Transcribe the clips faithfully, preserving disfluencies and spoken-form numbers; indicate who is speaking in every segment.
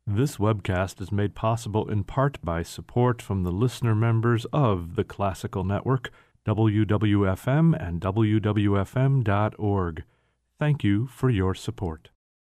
Speaker 1: This webcast is made possible in part by support from the listener members of the Classical Network, W W F M and W W F M dot org. Thank you for your support.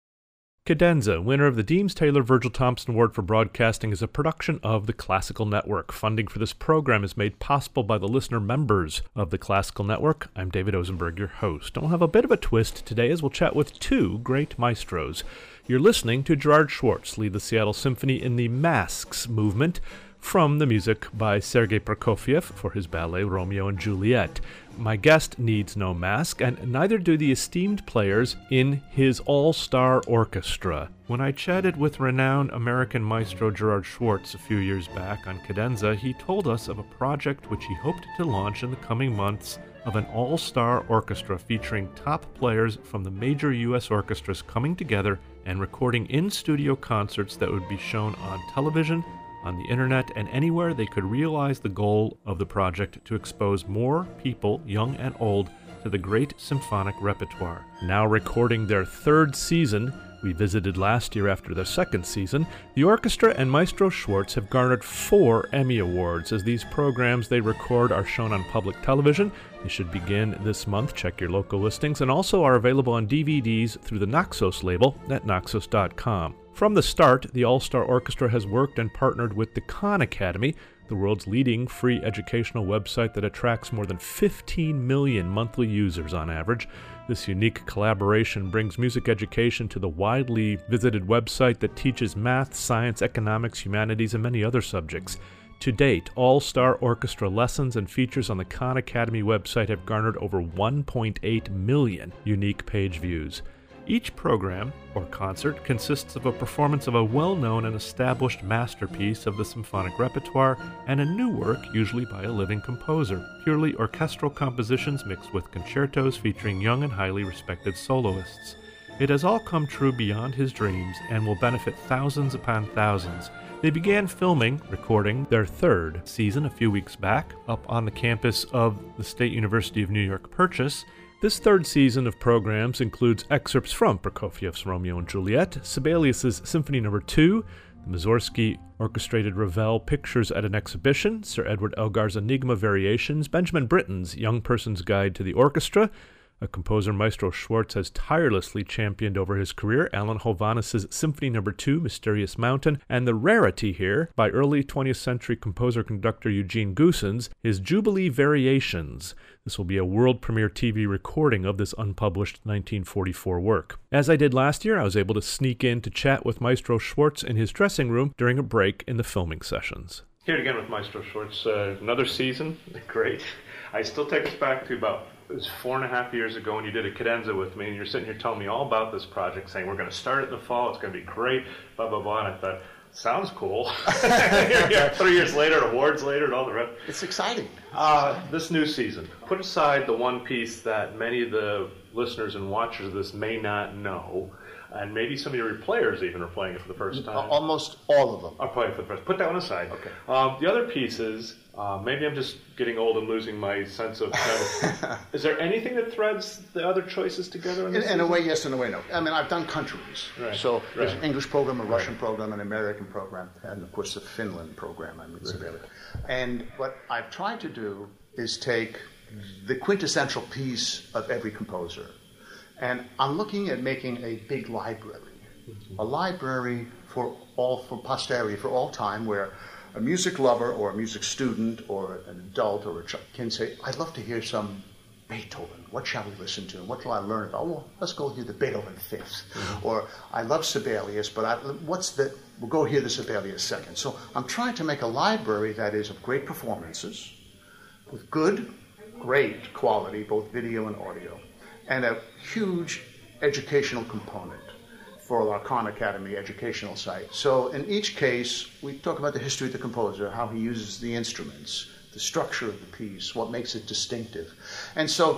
Speaker 1: Cadenza, winner of the Deems Taylor Virgil Thompson Award for Broadcasting, is a production of the Classical Network. Funding for this program is made possible by the listener members of the Classical Network. I'm David Osenberg, your host. And we'll have a bit of a twist today as we'll chat with two great maestros. You're listening to Gerard Schwartz lead the Seattle Symphony in the Masks movement from the music by Sergei Prokofiev for his ballet Romeo and Juliet. My guest needs no mask, and neither do the esteemed players in his all-star orchestra. When I chatted with renowned American maestro Gerard Schwartz a few years back on Cadenza, he told us of a project which he hoped to launch in the coming months of an all-star orchestra featuring top players from the major U S orchestras coming together and recording in-studio concerts that would be shown on television, on the internet, and anywhere they could realize the goal of the project to expose more people, young and old, to the great symphonic repertoire. Now recording their third season, we visited last year after their second season, the orchestra and Maestro Schwartz have garnered four Emmy Awards. As these programs they record are shown on public television, they should begin this month. Check your local listings, and also are available on D V Ds through the Naxos label at naxos dot com. From the start, the All-Star Orchestra has worked and partnered with the Khan Academy, the world's leading free educational website that attracts more than fifteen million monthly users on average. This unique collaboration brings music education to the widely visited website that teaches math, science, economics, humanities, and many other subjects. To date, All-Star Orchestra lessons and features on the Khan Academy website have garnered over one point eight million unique page views. Each program, or concert, consists of a performance of a well-known and established masterpiece of the symphonic repertoire and a new work, usually by a living composer, purely orchestral compositions mixed with concertos featuring young and highly respected soloists. It has all come true beyond his dreams and will benefit thousands upon thousands. They began filming, recording their third season a few weeks back up on the campus of the State University of New York Purchase. This third season of programs includes excerpts from Prokofiev's Romeo and Juliet, Sibelius's Symphony Number two, the Mussorgsky orchestrated Ravel Pictures at an Exhibition, Sir Edward Elgar's Enigma Variations, Benjamin Britten's Young Person's Guide to the Orchestra, a composer Maestro Schwartz has tirelessly championed over his career, Alan Hovhannis's Symphony Number two, Mysterious Mountain, and the rarity here by early twentieth century composer-conductor Eugene Goossens, his Jubilee Variations. This will be a world premiere T V recording of this unpublished nineteen forty-four work. As I did last year, I was able to sneak in to chat with Maestro Schwartz in his dressing room during a break in the filming sessions. Here again with Maestro Schwartz, uh, another season, great. I still take us back to about It was four and a half years ago when you did a cadenza with me, and you're sitting here telling me all about this project, saying we're going to start it in the fall, it's going to be great, blah, blah, blah. And I thought, sounds cool. here, here, three years later, awards later, and all the rest.
Speaker 2: It's exciting.
Speaker 1: Uh, this new season, put aside the one piece that many of the listeners and watchers of this may not know, and maybe some of your players even are playing it for the first time.
Speaker 2: Almost all of them.
Speaker 1: Are playing it for the first. Put that one aside.
Speaker 2: Okay.
Speaker 1: Um, the other pieces, uh, maybe I'm just getting old and losing my sense of kind of, is there anything that threads the other choices together? In,
Speaker 2: in, in a way, yes, in a way, no. I mean, I've done countries.
Speaker 1: Right.
Speaker 2: So there's
Speaker 1: Right.
Speaker 2: an English program, a Russian
Speaker 1: Right.
Speaker 2: program, an American program, and of course the Finland program. I mean, right. And what I've tried to do is take the quintessential piece of every composer. And I'm looking at making a big library. Mm-hmm. A library for all, for posterity, for all time, where a music lover or a music student or an adult or a child can say, I'd love to hear some Beethoven. What shall we listen to? And what shall I learn about? Well, let's go hear the Beethoven Fifth. Mm-hmm. Or I love Sibelius, but I, what's the? We'll go hear the Sibelius Second. So I'm trying to make a library that is of great performances, with good, great quality, both video and audio, and a huge educational component for our Khan Academy educational site. So in each case, we talk about the history of the composer, how he uses the instruments, the structure of the piece, what makes it distinctive. And so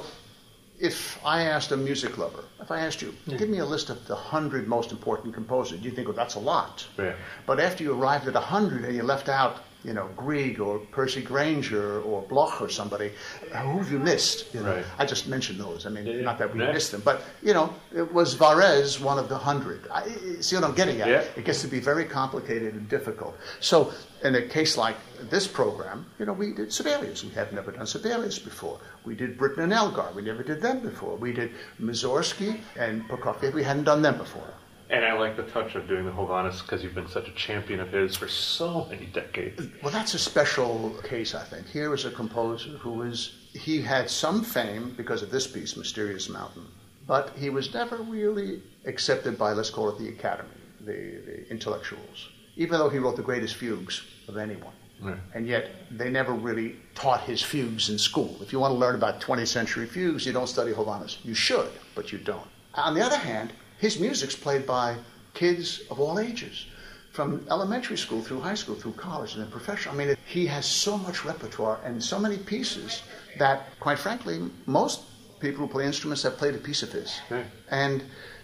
Speaker 2: if I asked a music lover, if I asked you, yeah. give me a list of the hundred most important composers, you think, well, that's a lot.
Speaker 1: Yeah.
Speaker 2: But after you arrived at a hundred and you left out you know, Grieg or Percy Grainger or Bloch or somebody, who have you missed? You know?
Speaker 1: Right.
Speaker 2: I just mentioned those. I mean,
Speaker 1: yeah,
Speaker 2: not that we
Speaker 1: yeah.
Speaker 2: missed them, but, you know, it was Varese one of the hundred. I, see what I'm getting at?
Speaker 1: Yeah.
Speaker 2: It gets to be very complicated and difficult. So in a case like this program, you know, we did Sibelius. We had never done Sibelius before. We did Britten and Elgar. We never did them before. We did Mussorgsky and Prokofiev. We hadn't done them before.
Speaker 1: And I like the touch of doing the Hovhaness because you've been such a champion of his for so many decades.
Speaker 2: Well, that's a special case, I think. Here is a composer who is, he had some fame because of this piece, Mysterious Mountain, but he was never really accepted by, let's call it the Academy, the, the intellectuals, even though he wrote the greatest fugues of anyone. Right. And yet, they never really taught his fugues in school. If you want to learn about twentieth century fugues, you don't study Hovhaness. You should, but you don't. On the other hand, his music's played by kids of all ages, from elementary school through high school, through college, and then professional. I mean, it, he has so much repertoire and so many pieces that, quite frankly, most people who play instruments have played a piece of his. Okay. And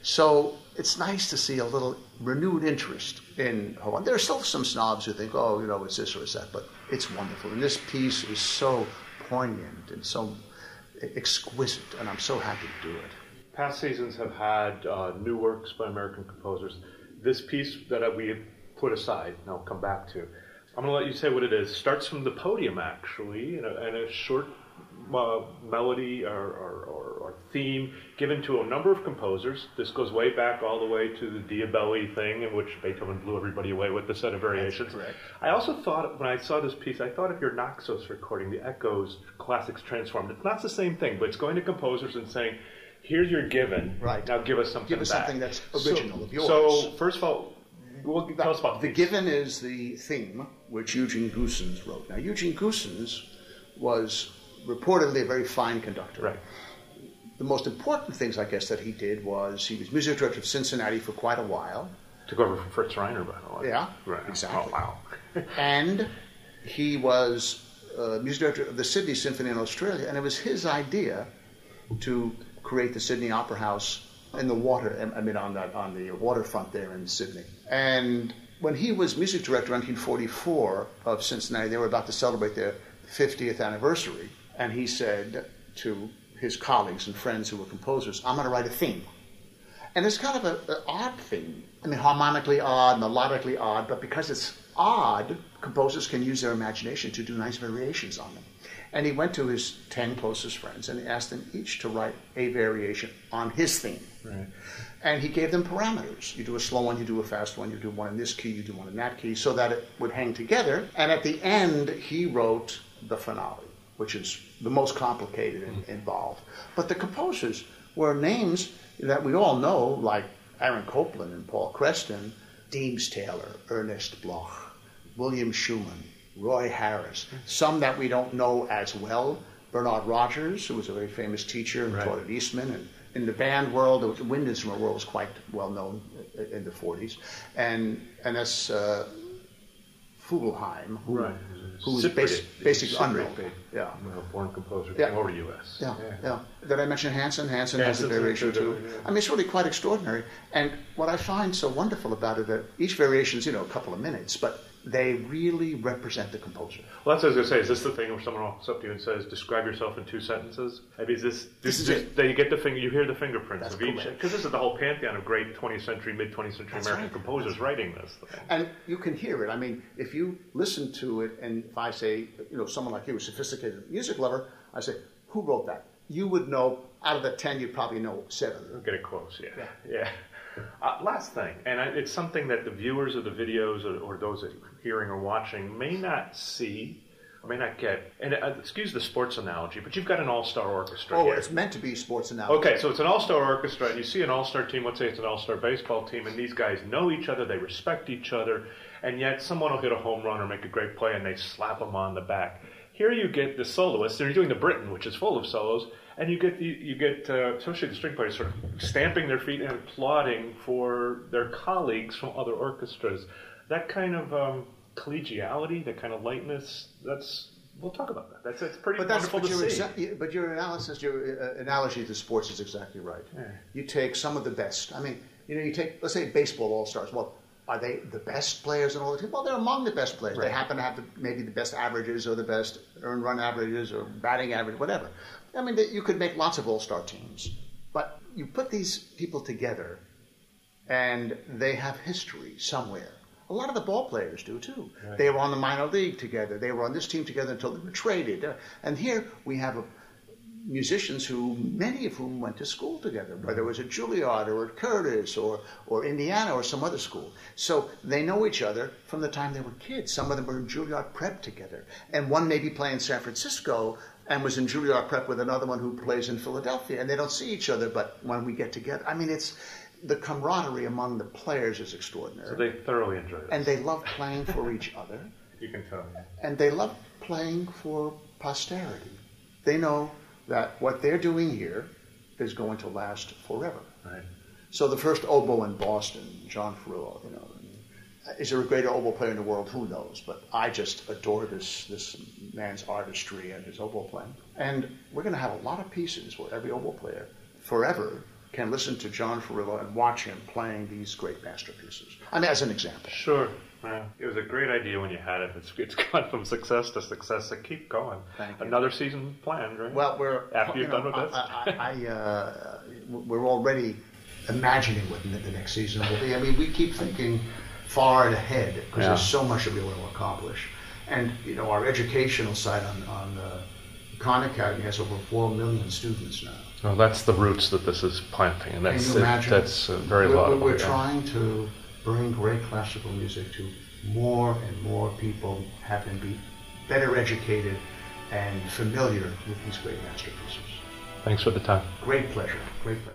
Speaker 2: so it's nice to see a little renewed interest in Hovhaness. There are still some snobs who think, oh, you know, it's this or it's that, but it's wonderful. And this piece is so poignant and so exquisite, and I'm so happy to do it.
Speaker 1: Past seasons have had uh, new works by American composers. This piece that we put aside, and I'll come back to, I'm going to let you say what it is. Starts from the podium, actually, and a, and a short uh, melody or, or, or, or theme given to a number of composers. This goes way back all the way to the Diabelli thing, in which Beethoven blew everybody away with the set of variations.
Speaker 2: That's correct.
Speaker 1: I also thought, when I saw this piece, I thought of your Naxos recording, the Echoes, Classics Transformed. It's not the same thing, but it's going to composers and saying, here's your given.
Speaker 2: Right.
Speaker 1: Now give us something
Speaker 2: Give us
Speaker 1: back.
Speaker 2: something that's original
Speaker 1: so,
Speaker 2: of yours.
Speaker 1: So, first of all, well, tell us about
Speaker 2: the
Speaker 1: these.
Speaker 2: given is the theme which Eugene Goossens wrote. Now, Eugene Goossens was reportedly a very fine conductor.
Speaker 1: Right.
Speaker 2: The most important things, I guess, that he did was he was music director of Cincinnati for quite a while.
Speaker 1: Took over from Fritz Reiner, by the way.
Speaker 2: Yeah,
Speaker 1: right.
Speaker 2: Exactly.
Speaker 1: Oh, wow.
Speaker 2: And he was uh, music director of the Sydney Symphony in Australia, and it was his idea to create the Sydney Opera House in the water, I mean, on the, on the waterfront there in Sydney. And when he was music director in nineteen forty-four of Cincinnati, they were about to celebrate their fiftieth anniversary, and he said to his colleagues and friends who were composers, I'm going to write a theme. And it's kind of an odd theme. I mean, harmonically odd, melodically odd, but because it's odd, composers can use their imagination to do nice variations on them. And he went to his ten closest friends and he asked them each to write a variation on his theme.
Speaker 1: Right.
Speaker 2: And he gave them parameters. You do a slow one, you do a fast one, you do one in this key, you do one in that key, so that it would hang together. And at the end, he wrote the finale, which is the most complicated and involved. But the composers were names that we all know, like Aaron Copland and Paul Creston, Deems Taylor, Ernest Bloch, William Schumann, Roy Harris, some that we don't know as well. Bernard Rogers, who was a very famous teacher and right. taught at Eastman. And in the band world, the wind instrument world was quite well known in the forties. And and that's uh, Fugelheim, who,
Speaker 1: right.
Speaker 2: who was bas- basically unreal.
Speaker 1: Yeah. Well, born composer,
Speaker 2: yeah.
Speaker 1: came over to U S.
Speaker 2: Yeah.
Speaker 1: yeah,
Speaker 2: yeah. Did I mention Hansen? Hansen has a variation too. Yeah. I mean, it's really quite extraordinary. And what I find so wonderful about it, that each variation is, you know, a couple of minutes, but they really represent the composer.
Speaker 1: Well, that's what I was going to say. Is this the thing where someone walks up to you and says, describe yourself in two sentences? I mean, is this, this,
Speaker 2: this is
Speaker 1: this,
Speaker 2: it.
Speaker 1: That you get the finger, you hear the fingerprints
Speaker 2: that's
Speaker 1: of each,
Speaker 2: correct.
Speaker 1: because this is the whole pantheon of great twentieth century, mid-twentieth century
Speaker 2: that's
Speaker 1: American
Speaker 2: right.
Speaker 1: composers writing this thing.
Speaker 2: And you can hear it. I mean, if you listen to it, and if I say, you know, someone like you, a sophisticated music lover, I say, who wrote that? You would know, out of the ten, you'd probably know seven.
Speaker 1: We'll get it close, yeah.
Speaker 2: Yeah.
Speaker 1: yeah. Uh, last thing, and I, it's something that the viewers of the videos or, or those that are hearing or watching may not see or may not get. And uh, excuse the sports analogy, but you've got an all-star orchestra
Speaker 2: Oh,
Speaker 1: here.
Speaker 2: it's meant to be sports analogy.
Speaker 1: Okay, so it's an all-star orchestra, and you see an all-star team, let's say it's an all-star baseball team, and these guys know each other, they respect each other, and yet someone will hit a home run or make a great play, and they slap them on the back. Here you get the soloists, and you're doing the Britten, which is full of solos, and you get the, you get uh, especially the string players sort of stamping their feet and applauding for their colleagues from other orchestras. That kind of um, collegiality, that kind of lightness, that's, we'll talk about that. That's, that's pretty
Speaker 2: but that's,
Speaker 1: wonderful
Speaker 2: but
Speaker 1: to see.
Speaker 2: Exa- but your analysis, your uh, analogy to sports is exactly right.
Speaker 1: Yeah.
Speaker 2: You take some of the best. I mean, you know, you take, let's say baseball all-stars. Well, are they the best players in all the teams? Well, they're among the best players. Right. They happen to have the, maybe the best averages or the best earned run averages or batting average, whatever. I mean, you could make lots of all-star teams. But you put these people together, and they have history somewhere. A lot of the ball players do, too. Right. They were on the minor league together. They were on this team together until they were traded. And here we have a, musicians who, many of whom went to school together, whether it was at Juilliard or at Curtis or, or Indiana or some other school. So they know each other from the time they were kids. Some of them were in Juilliard Prep together. And one may be playing in San Francisco and was in Juilliard Prep with another one who plays in Philadelphia. And they don't see each other, but when we get together, I mean, it's... the camaraderie among the players is extraordinary.
Speaker 1: So they thoroughly enjoy it.
Speaker 2: And they love playing for each other.
Speaker 1: You can tell. Yeah.
Speaker 2: And they love playing for posterity. They know that what they're doing here is going to last forever.
Speaker 1: Right.
Speaker 2: So the first oboe in Boston, John Ferrillo, you know, is there a greater oboe player in the world? Who knows? But I just adore this this man's artistry and his oboe playing. And we're going to have a lot of pieces where every oboe player forever can listen to John Ferrillo and watch him playing these great masterpieces. I mean, as an example.
Speaker 1: Sure. Yeah. It was a great idea when you had it. It's, it's gone from success to success. So keep going.
Speaker 2: Thank you.
Speaker 1: Another season planned, right?
Speaker 2: Well, we're...
Speaker 1: After you're
Speaker 2: you know,
Speaker 1: done with this?
Speaker 2: I, I, I, uh, we're already imagining what the next season will be. I mean, we keep thinking far ahead because yeah. there's so much that we want to accomplish. And, you know, our educational side on, on uh, Khan Academy has over four million students now.
Speaker 1: Well, that's the roots that this is planting, and that's
Speaker 2: Can you imagine?
Speaker 1: It, that's uh, very
Speaker 2: we're,
Speaker 1: laudable.
Speaker 2: We're
Speaker 1: yeah.
Speaker 2: trying to bring great classical music to more and more people, have them be better educated and familiar with these great masterpieces.
Speaker 1: Thanks for the time.
Speaker 2: Great pleasure. Great pleasure.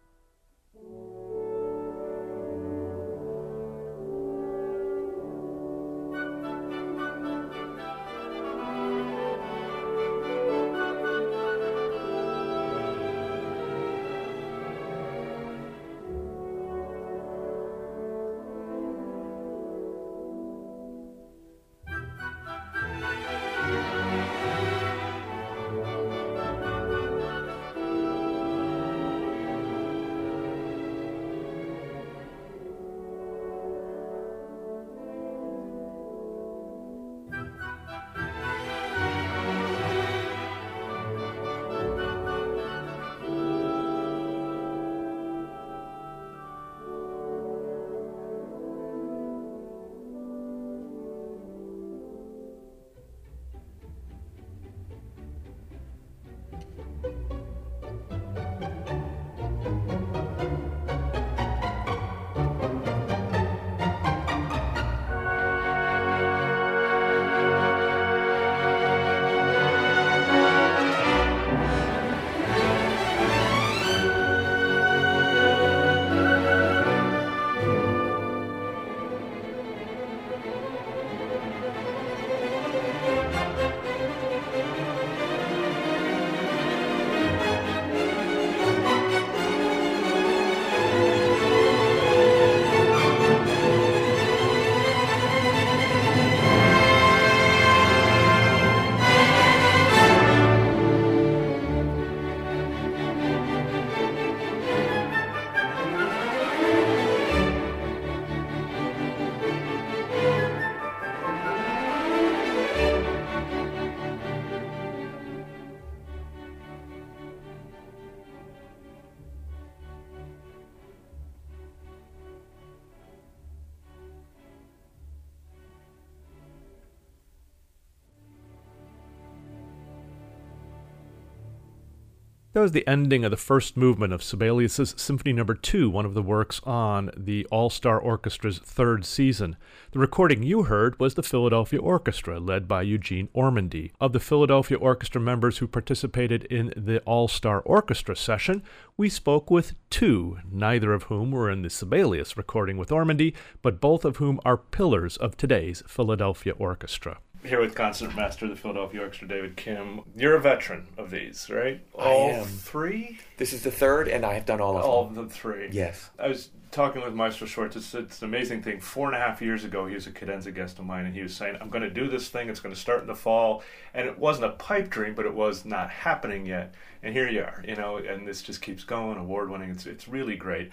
Speaker 1: That was the ending of the first movement of Sibelius' Symphony Number two, one of the works on the All-Star Orchestra's third season. The recording you heard was the Philadelphia Orchestra, led by Eugene Ormandy. Of the Philadelphia Orchestra members who participated in the All-Star Orchestra session, we spoke with two, neither of whom were in the Sibelius recording with Ormandy, but both of whom are pillars of today's Philadelphia Orchestra. Here with concertmaster of the Philadelphia Orchestra, David Kim. You're a veteran of these, right? All
Speaker 3: I am.
Speaker 1: three?
Speaker 3: This is the third, and I have done all of
Speaker 1: all
Speaker 3: them.
Speaker 1: All of the three.
Speaker 3: Yes.
Speaker 1: I was talking with Maestro Schwartz. It's, it's an amazing thing. Four and a half years ago, he was a cadenza guest of mine, and he was saying, I'm going to do this thing. It's going to start in the fall. And it wasn't a pipe dream, but it was not happening yet. And here you are, you know, and this just keeps going, award-winning. It's, it's really great.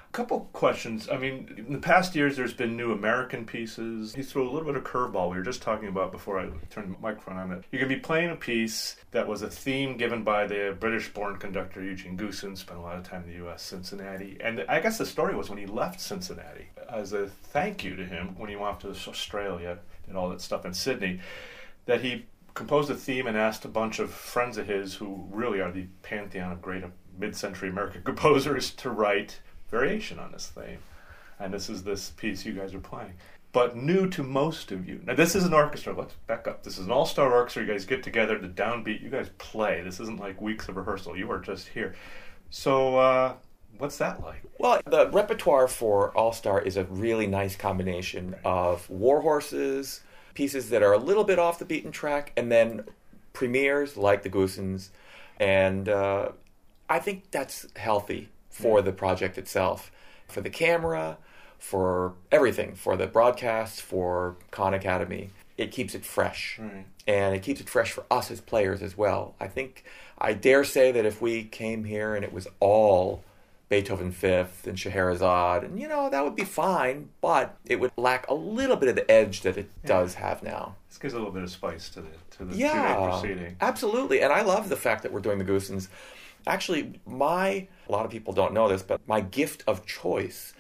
Speaker 1: Couple questions. I mean, in the past years, there's been new American pieces. You threw a little bit of curveball. We were just talking about before I turned the microphone on that. You're going to be playing a piece that was a theme given by the British-born conductor Eugene Goosen, spent a lot of time in the U S, Cincinnati. And I guess the story was when he left Cincinnati, as a thank you to him, when he went off to Australia and all that stuff in Sydney, that he composed a theme and asked a bunch of friends of his, who really are the pantheon of great mid-century American composers, to write variation on this theme. And this is this piece you guys are playing. But new to most of you. Now, this is an orchestra. Let's back up. This is an all-star orchestra. You guys get together, the downbeat. You guys play. This isn't like weeks of rehearsal. You are just here. So, uh, what's that like?
Speaker 3: Well, the repertoire for All-Star is a really nice combination of war horses, pieces that are a little bit off the beaten track, and then premieres like the Goosens. And uh, I think that's healthy for the project itself, for the camera, for everything, for the broadcast, for Khan Academy. It keeps it fresh. Right. And it keeps it fresh for us as players as well. I think, I dare say that if we came here and it was all Beethoven Fifth and Scheherazade, and you know, that would be fine, but it would lack a little bit of the edge that it yeah. does have now.
Speaker 1: This gives a little bit of spice to the, to the
Speaker 3: yeah,
Speaker 1: two-day proceeding.
Speaker 3: Absolutely. And I love the fact that we're doing the Goosens. Actually, my, a lot of people don't know this, but my gift of choice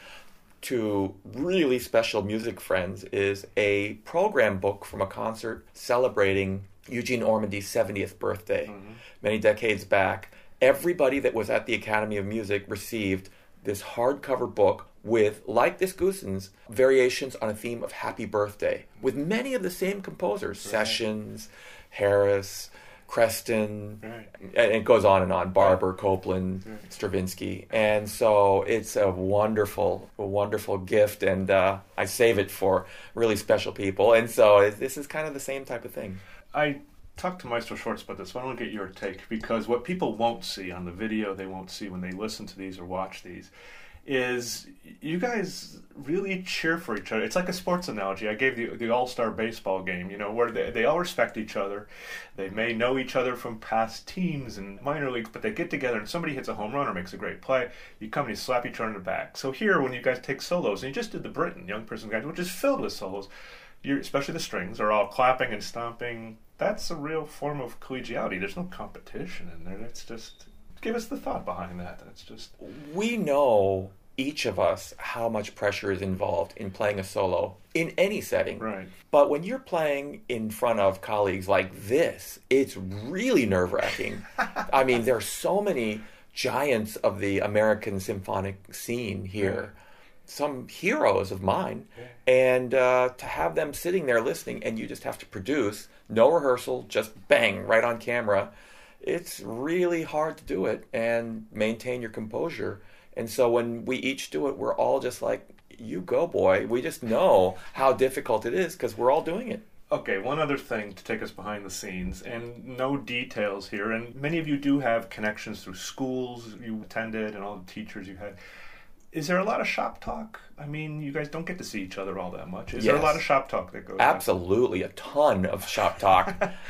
Speaker 3: to really special music friends is a program book from a concert celebrating Eugene Ormandy's seventieth birthday, mm-hmm. many decades back. Everybody that was at the Academy of Music received this hardcover book with, like this Goosens, variations on a theme of Happy Birthday, with many of the same composers, right. Sessions, Harris, Creston, right. and it goes on and on, Barber, Copland, right. Stravinsky. And so it's a wonderful, a wonderful gift, and uh, I save it for really special people. And so it, this is kind of the same type of thing.
Speaker 1: I talked to Maestro Schwartz about this, but I want to get your take, because what people won't see on the video, they won't see when they listen to these or watch these, is you guys really cheer for each other. It's like a sports analogy. I gave the the all-star baseball game, you know, where they, they all respect each other. They may know each other from past teams and minor leagues, but they get together and somebody hits a home run or makes a great play, you come and you slap each other in the back. So here, when you guys take solos, and you just did the Britain Young Person Guide, which is filled with solos, you're, especially the strings, are all clapping and stomping. That's a real form of collegiality. There's no competition in there. It's just, give us the thought behind that. It's just...
Speaker 3: We know, each of us, how much pressure is involved in playing a solo in any setting.
Speaker 1: Right.
Speaker 3: But when you're playing in front of colleagues like this, it's really nerve-wracking. I mean, there are so many giants of the American symphonic scene here. Yeah. Some heroes of mine, yeah. and uh, to have them sitting there listening, and you just have to produce, no rehearsal, just bang, right on camera. It's really hard to do it and maintain your composure. And so when we each do it, we're all just like, you go, boy. We just know how difficult it is because we're all doing it.
Speaker 1: Okay, one other thing to take us behind the scenes, and no details here, and many of you do have connections through schools you attended and all the teachers you had. Is there a lot of shop talk? I mean, you guys don't get to see each other all that much. Is yes. there a lot of shop talk that goes on?
Speaker 3: Absolutely, a ton of shop talk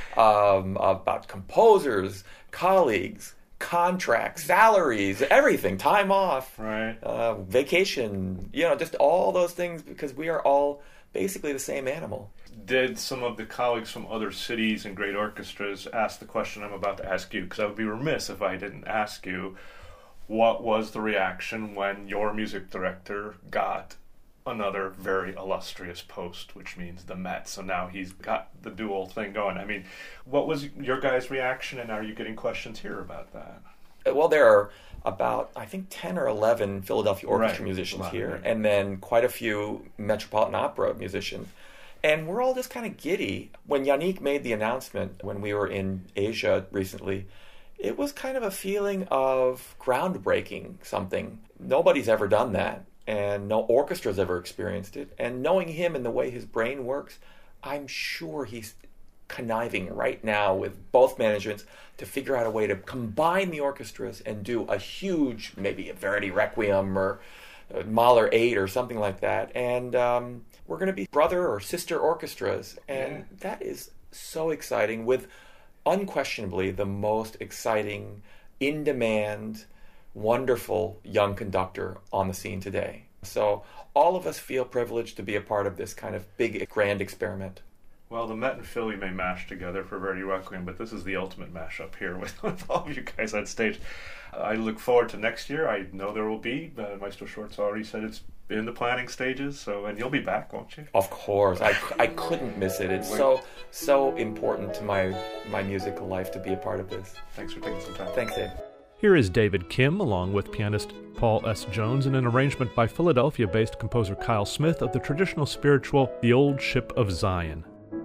Speaker 3: um, about composers, colleagues, contracts, salaries, everything, time off,
Speaker 1: right?
Speaker 3: uh, vacation, you know, just all those things, because we are all basically the same animal.
Speaker 1: Did some of the colleagues from other cities and great orchestras ask the question I'm about to ask you? Because I would be remiss if I didn't ask you. What was the reaction when your music director got another very illustrious post, which means the Met? So now he's got the dual thing going. I mean, what was your guys' reaction, and are you getting questions here about that?
Speaker 3: Well, there are about, I think, ten or eleven Philadelphia Orchestra
Speaker 1: right.
Speaker 3: musicians
Speaker 1: lot,
Speaker 3: here,
Speaker 1: right.
Speaker 3: and then quite a few Metropolitan Opera musicians. And we're all just kind of giddy. When Yannick made the announcement when we were in Asia recently, it was kind of a feeling of groundbreaking something. Nobody's ever done that, and no orchestra's ever experienced it. And knowing him and the way his brain works, I'm sure he's conniving right now with both managements to figure out a way to combine the orchestras and do a huge, maybe a Verdi Requiem or Mahler eight or something like that. And um, we're going to be brother or sister orchestras, and yeah. that is so exciting, with unquestionably the most exciting, in-demand, wonderful young conductor on the scene today. So all of us feel privileged to be a part of this kind of big, grand experiment.
Speaker 1: Well, the Met and Philly may mash together for Verdi Requiem, but this is the ultimate mashup here with, with all of you guys on stage. Uh, I look forward to next year. I know there will be. Uh, Maestro Schwartz already said it's in the planning stages, so and you'll be back, won't you?
Speaker 3: Of course. I, I couldn't miss it. It's so so important to my, my musical life to be a part of this.
Speaker 1: Thanks for taking some time.
Speaker 3: Thanks, Dave.
Speaker 1: Here is David Kim, along with pianist Paul S. Jones, in an arrangement by Philadelphia-based composer Kyle Smith of the traditional spiritual The Old Ship of Zion.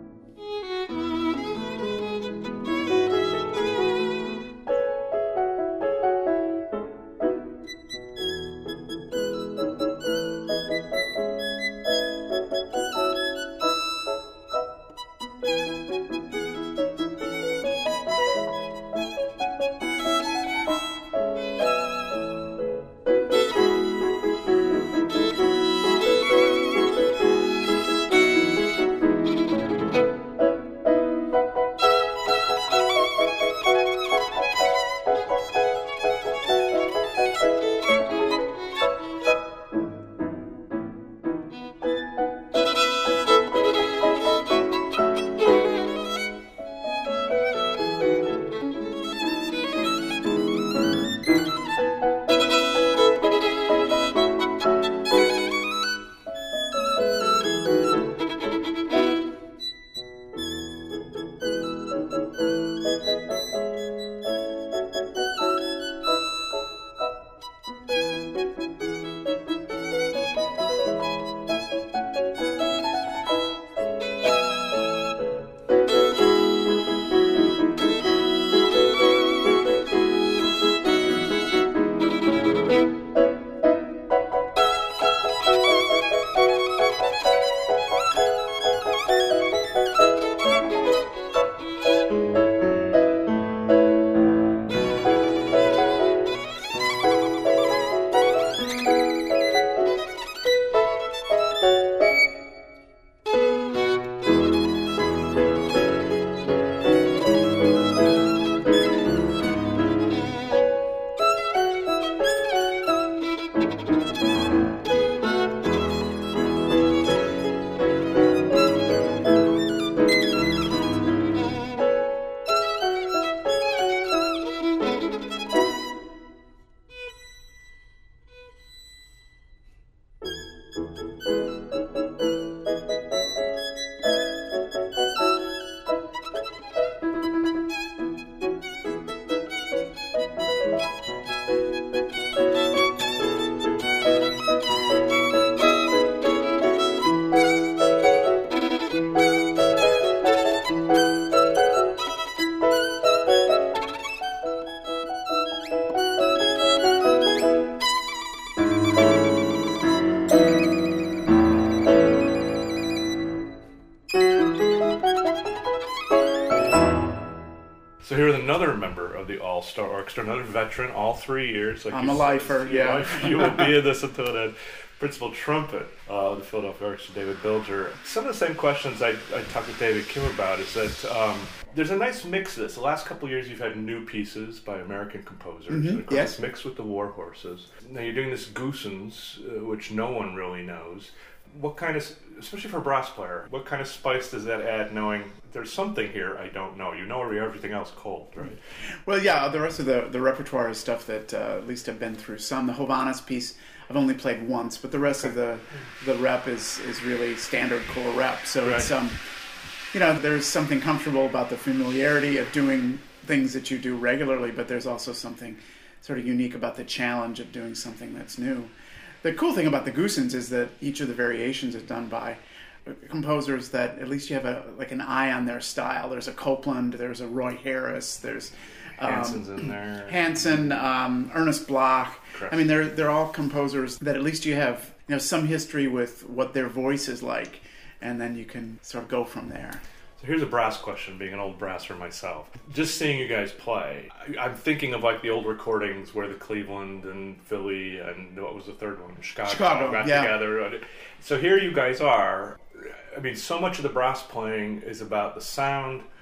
Speaker 1: So here's another member of the All-Star Orchestra, another veteran, all three years. Like
Speaker 4: I'm a lifer, yeah.
Speaker 1: Lifer. You will be in this until then. Principal trumpet uh, of the Philadelphia Orchestra, David Bilger. Some of the same questions I, I talked to David Kim about is that um, there's a nice mix of this. The last couple of years you've had new pieces by American composers.
Speaker 4: Mm-hmm.
Speaker 1: And of course
Speaker 4: Yes.
Speaker 1: it's mixed with the War Horses. Now you're doing this Goossens, uh, which no one really knows. What kind of, especially for a brass player, what kind of spice does that add knowing there's something here I don't know? You know everything else cold, right?
Speaker 4: Well, yeah, the rest of the, the repertoire is stuff that uh, at least I've been through some. The Hovannes piece I've only played once, but the rest of the the rep is, is really standard core rep. So
Speaker 1: Right.
Speaker 4: it's, um, you know, there's something comfortable about the familiarity of doing things that you do regularly, but there's also something sort of unique about the challenge of doing something that's new. The cool thing about the Goossens is that each of the variations is done by composers that at least you have a like an eye on their style. There's a Copland, there's a Roy Harris, there's um,
Speaker 1: Hansen's in there.
Speaker 4: Hansen, um, Ernest Bloch.
Speaker 1: Correct.
Speaker 4: I mean, they're they're all composers that at least you have you know some history with what their voice is like, and then you can sort of go from there.
Speaker 1: So here's a brass question, being an old brasser myself. Just seeing you guys play, I, I'm thinking of like the old recordings where the Cleveland and Philly and what was the third one? Chicago,
Speaker 4: Chicago,
Speaker 1: got
Speaker 4: yeah.
Speaker 1: together. So here you guys are. I mean, so much of the brass playing is about the sound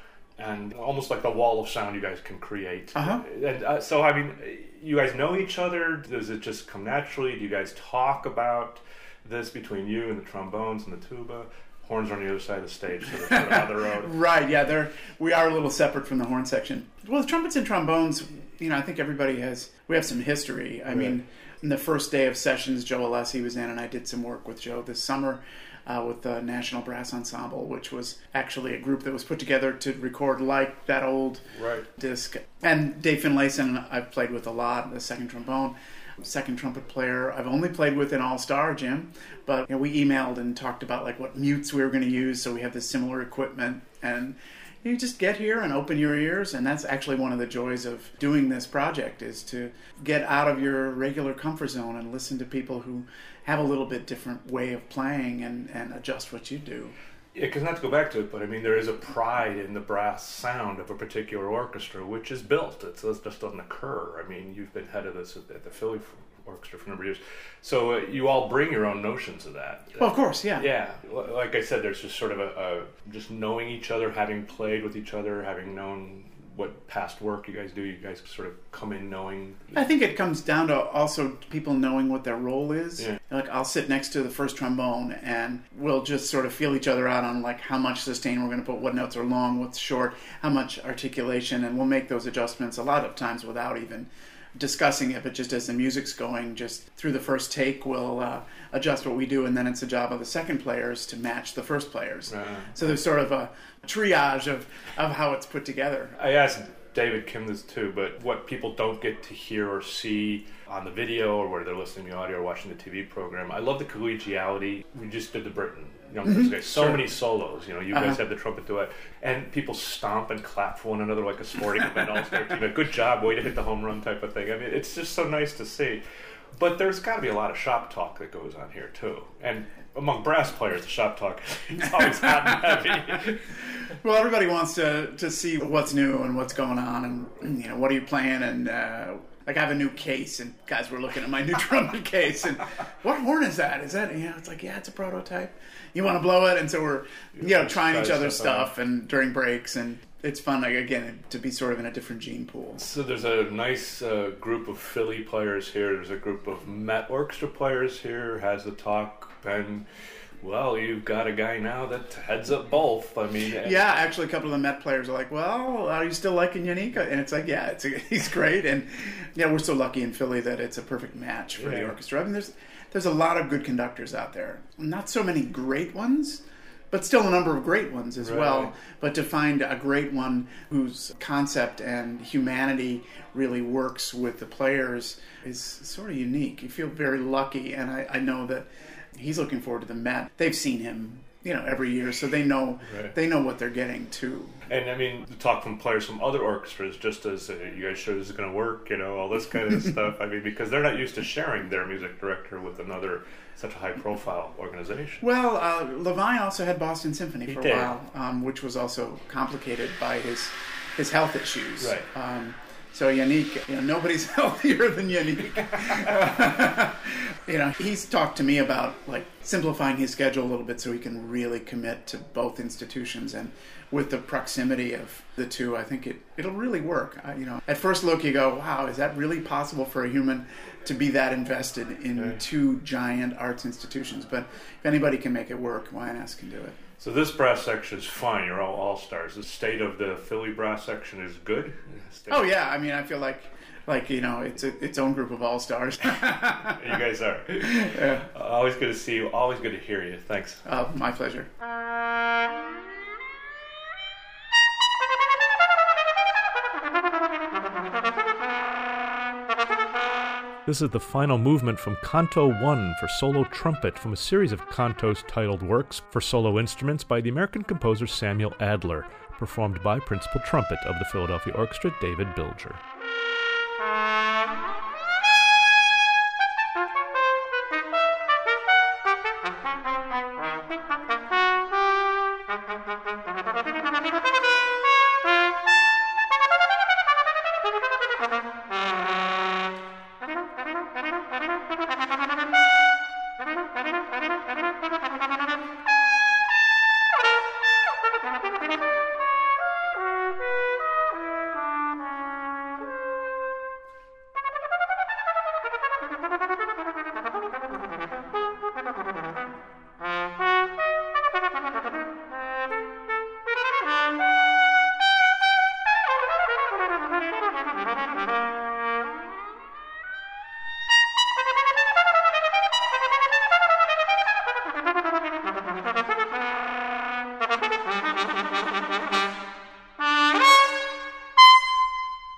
Speaker 1: and almost like the wall of sound you guys can create.
Speaker 4: Uh-huh.
Speaker 1: And uh, so, I mean, you guys know each other? Does it just come naturally? Do you guys talk about this between you and the trombones and the tuba? Horns are on the other side of the stage, so they're sort of on their own.
Speaker 4: Right, yeah, they're, we are a little separate from the horn section. Well, the trumpets and trombones, you know, I think everybody has, we have some history. I right. mean, in the first day of sessions, Joe Alessi was in, and I did some work with Joe this summer uh, with the National Brass Ensemble, which was actually a group that was put together to record like that old
Speaker 1: right.
Speaker 4: disc. And Dave Finlayson, I've played with a lot, the second trombone. Second trumpet player I've only played with in All-Star, Jim, but you know, we emailed and talked about like what mutes we were going to use, so we have this similar equipment, and you just get here and open your ears, and that's actually one of the joys of doing this project, is to get out of your regular comfort zone and listen to people who have a little bit different way of playing and, and adjust what you do.
Speaker 1: Yeah, because not to go back to it, but I mean, there is a pride in the brass sound of a particular orchestra, which is built. It's, it just doesn't occur. I mean, you've been head of this at the Philly Orchestra for a number of years. So uh, you all bring your own notions of that.
Speaker 4: Well, of course, yeah.
Speaker 1: Yeah. Like I said, there's just sort of a, a just knowing each other, having played with each other, having known what past work you guys do. You guys sort of come in knowing.
Speaker 4: I think it comes down to also people knowing what their role is.
Speaker 1: Yeah.
Speaker 4: Like I'll sit next to the first trombone and we'll just sort of feel each other out on like how much sustain we're going to put, what notes are long, what's short, how much articulation, and we'll make those adjustments a lot of times without even discussing it, but just as the music's going, just through the first take, we'll uh, adjust what we do, and then it's the job of the second players to match the first players. Uh, so there's sort of a triage of, of how it's put together.
Speaker 1: I asked David Kim this too, but what people don't get to hear or see on the video, or whether they're listening to the audio or watching the T V program, I love the collegiality. We just did the Britain. You know, mm-hmm. So sure. many solos. You know, you uh-huh. guys have the trumpet duet, and people stomp and clap for one another like a sporting event. All-star team. Good job, way to hit the home run type of thing. I mean, it's just so nice to see. But there's got to be a lot of shop talk that goes on here too, and among brass players, the shop talk is always hot and heavy.
Speaker 4: Well, everybody wants to to see what's new and what's going on, and you know, what are you playing, and. Uh, Like I have a new case, and guys were looking at my new trumpet case, and what horn is that? Is that, you know, it's like, yeah, it's a prototype. You want to blow it? And so we're, you know, trying each other's stuff, and during breaks, and it's fun, like, again, to be sort of in a different gene pool.
Speaker 1: So there's a nice uh, group of Philly players here. There's a group of Met Orchestra players here. Has the talk been... Well, you've got a guy now that heads up both. I mean,
Speaker 4: yeah, actually, a couple of the Met players are like, "Well, are you still liking Yannick?" And it's like, "Yeah, it's a, he's great." And yeah, we're so lucky in Philly that it's a perfect match for yeah. the orchestra. I mean, there's there's a lot of good conductors out there. Not so many great ones, but still a number of great ones as right. well. But to find a great one whose concept and humanity really works with the players is sort of unique. You feel very lucky, and I, I know that. He's looking forward to the Met. They've seen him, you know, every year, so they know right. they know what they're getting too.
Speaker 1: And I mean, to talk from players from other orchestras, just as uh, you guys sure this is going to work, you know, all this kind of stuff. I mean, because they're not used to sharing their music director with another such a high-profile organization.
Speaker 4: Well, uh, Levine also had Boston Symphony
Speaker 1: he
Speaker 4: for
Speaker 1: did.
Speaker 4: a while, um, which was also complicated by his his health issues.
Speaker 1: Right.
Speaker 4: Um, So Yannick, you know, nobody's healthier than Yannick. uh, you know, he's talked to me about like simplifying his schedule a little bit so he can really commit to both institutions. And with the proximity of the two, I think it it'll really work. I, you know, at first look, you go, "Wow, is that really possible for a human to be that invested in okay. two giant arts institutions?" But if anybody can make it work, Y N S can do it.
Speaker 1: So this brass section is fine. You're all all-stars. The state of the Philly brass section is good? State
Speaker 4: oh, yeah. I mean, I feel like, like you know, it's a, its own group of all-stars.
Speaker 1: You guys are. Yeah. Uh, always good to see you. Always good to hear you. Thanks.
Speaker 4: Uh, my pleasure.
Speaker 1: This is the final movement from Canto one for solo trumpet from a series of cantos titled works for solo instruments by the American composer Samuel Adler, performed by principal trumpet of the Philadelphia Orchestra, David Bilger.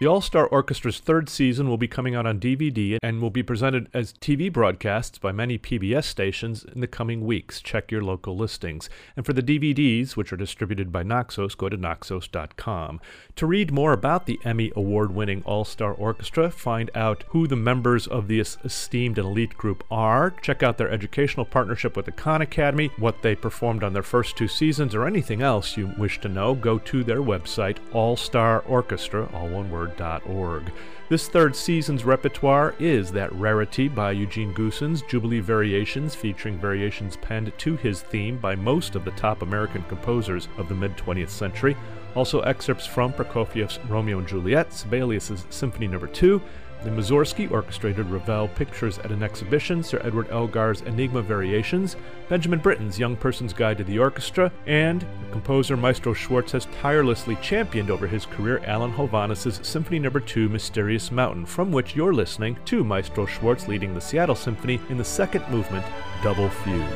Speaker 1: The All-Star Orchestra's third season will be coming out on D V D and will be presented as T V broadcasts by many P B S stations in the coming weeks. Check your local listings. And for the D V Ds, which are distributed by Naxos, go to naxos dot com. To read more about the Emmy Award-winning All-Star Orchestra, find out who the members of this esteemed and elite group are, check out their educational partnership with the Khan Academy, what they performed on their first two seasons, or anything else you wish to know, go to their website, all star orchestra, all one word, dot org. This third season's repertoire is That Rarity by Eugene Goosens, Jubilee Variations featuring variations penned to his theme by most of the top American composers of the mid-twentieth century. Also excerpts from Prokofiev's Romeo and Juliet, Sibelius's Symphony Number two, the Mussorgsky orchestrated Ravel Pictures at an Exhibition, Sir Edward Elgar's Enigma Variations, Benjamin Britten's Young Person's Guide to the Orchestra, and the composer Maestro Schwartz has tirelessly championed over his career Alan Hovhannis's Symphony Number two, Mysterious Mountain, from which you're listening to Maestro Schwartz leading the Seattle Symphony in the second movement, Double Fugue.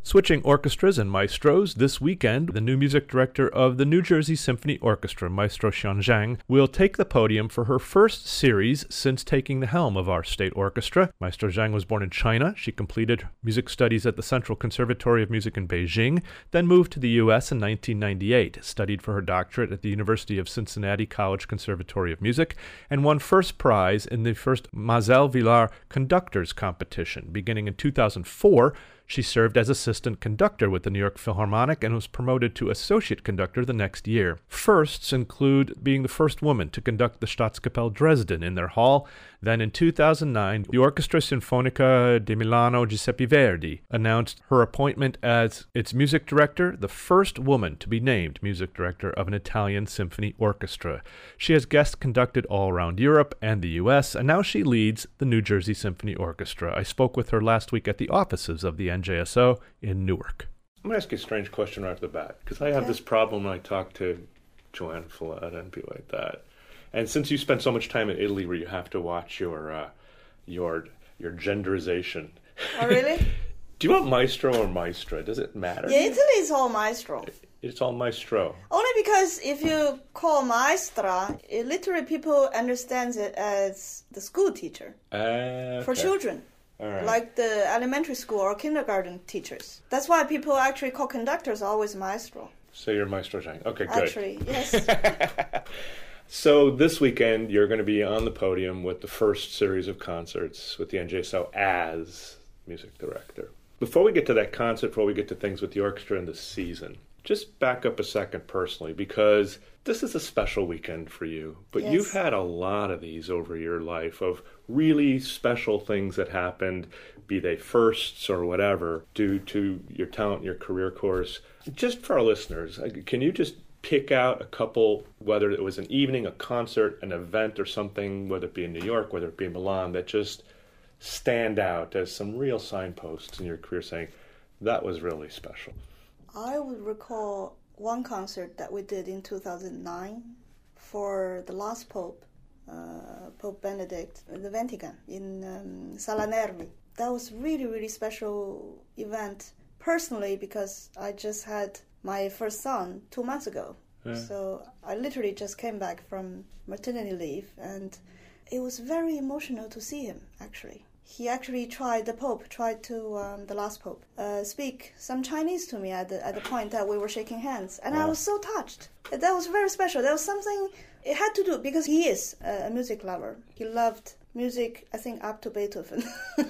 Speaker 1: Switching orchestras and maestros, this weekend, the new music director of the New Jersey Symphony Orchestra, Maestro Xian Zhang, will take the podium for her first series since taking the helm of our state orchestra. Maestro Zhang was born in China. She completed music studies at the Central Conservatory of Music in Beijing, then moved to the U S in nineteen ninety-eight, studied for her doctorate at the University of Cincinnati College Conservatory of Music, and won first prize in the first Mazel Villar Conductors Competition. Beginning in two thousand four, she served as assistant conductor with the New York Philharmonic and was promoted to associate conductor the next year. Firsts include being the first woman to conduct the Staatskapelle Dresden in their hall. Then in two thousand nine, the Orchestra Sinfonica di Milano Giuseppe Verdi announced her appointment as its music director, the first woman to be named music director of an Italian symphony orchestra. She has guest conducted all around Europe and the U S, and now she leads the New Jersey Symphony Orchestra. I spoke with her last week at the offices of the N J S O in Newark.
Speaker 5: I'm going to ask you a strange question right off the bat, because I have this problem when I talk to Joanne Folletta and people like that. And since you spend so much time in Italy where you have to watch your uh, your your genderization.
Speaker 6: Oh, really?
Speaker 5: Do you want maestro or maestra? Does it matter?
Speaker 6: Yeah, Italy is all maestro.
Speaker 5: It's all maestro.
Speaker 6: Only because if you call maestra, it, literally people understand it as the school teacher.
Speaker 5: Uh, okay.
Speaker 6: For children.
Speaker 5: All right.
Speaker 6: Like the elementary school or kindergarten teachers. That's why people actually call conductors always maestro.
Speaker 5: So you're Maestro Zhang. Okay, good.
Speaker 6: Actually, yes.
Speaker 5: So this weekend, you're going to be on the podium with the first series of concerts with the N J S O as music director. Before we get to that concert, before we get to things with the orchestra and the season, just back up a second personally, because this is a special weekend for you. But
Speaker 6: Yes.
Speaker 5: you've had a lot of these over your life of really special things that happened, be they firsts or whatever, due to your talent, your career course. Just for our listeners, can you just pick out a couple, whether it was an evening, a concert, an event or something, whether it be in New York, whether it be in Milan, that just stand out as some real signposts in your career saying, that was really special?
Speaker 6: I would recall one concert that we did in two thousand nine for the last Pope, uh, Pope Benedict, in the Vatican, in um, Sala Nervi. That was really, really special event, personally, because I just had my first son two months ago. Yeah. So I literally just came back from maternity leave, and it was very emotional to see him, actually. He actually tried, the Pope tried to, um, the last Pope, uh, speak some Chinese to me at the, at the point that we were shaking hands. And wow. I was so touched. That was very special. That was something, it had to do, because he is a, a music lover. He loved music, I think, up to Beethoven.